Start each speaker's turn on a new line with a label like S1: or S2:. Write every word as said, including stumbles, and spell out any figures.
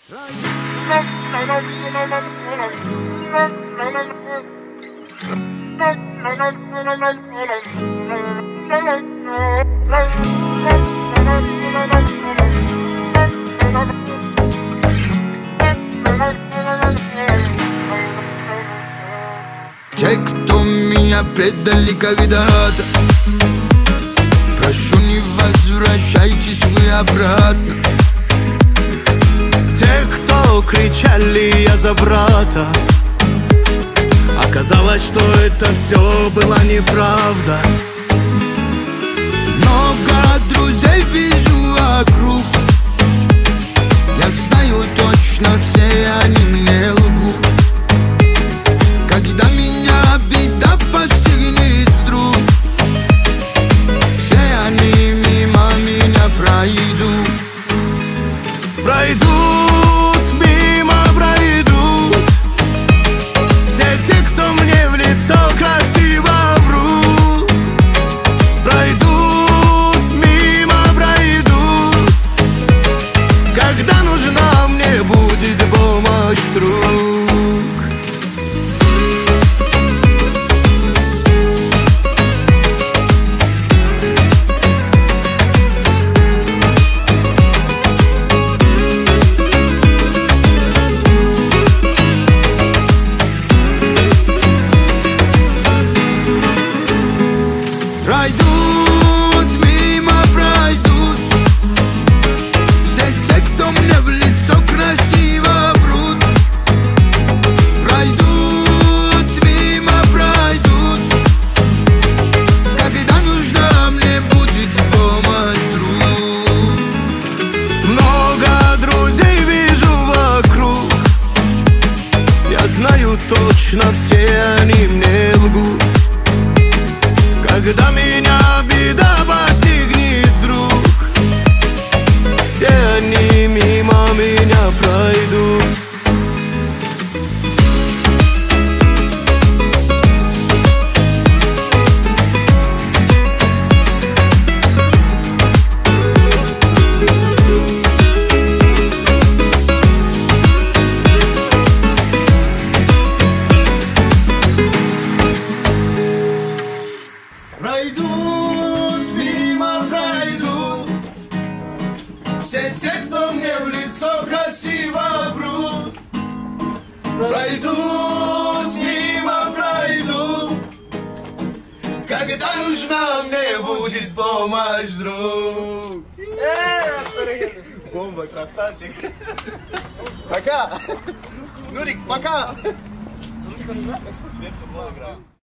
S1: Те, кто меня предали когда-то, прошу, не возвращайтесь вы обратно.
S2: Те, кто кричали я за брата, оказалось, что это все была неправда.
S1: Много друзей вижу вокруг, я знаю точно, все они мне лгут. Когда меня беда постигнет вдруг, все они мимо меня пройдут.
S2: Пройдут, мимо пройдут все те, кто мне в лицо красиво врут. Пройдут, мимо пройдут, когда нужна мне будет помощь вдруг.
S1: Пройдут, мимо пройдут все те, кто мне в лицо красиво врут. Пройдут, мимо пройдут, когда нужна мне будет помощь вдруг.
S2: Много друзей вижу вокруг, я знаю точно, все они мне лгут. Когда меня беда постигнет вдруг, все они мимо меня пройдут. Пройдут, мимо пройдут все те, кто мне в лицо красиво врут. Пройдут, мимо пройдут, когда нужна мне будет помощь вдруг. Бомба, красавчик. Пока. Нурик, пока. Теперь футбол играем.